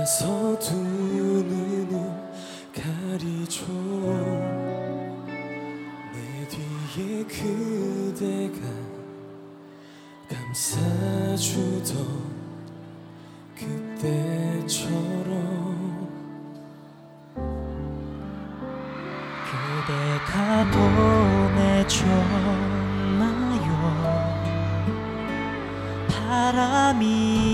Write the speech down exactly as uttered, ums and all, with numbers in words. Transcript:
혼자서 두 눈을 가리죠. 내 뒤에 그대가 감싸주던 그때처럼 그대가 보내줬나요? 바람이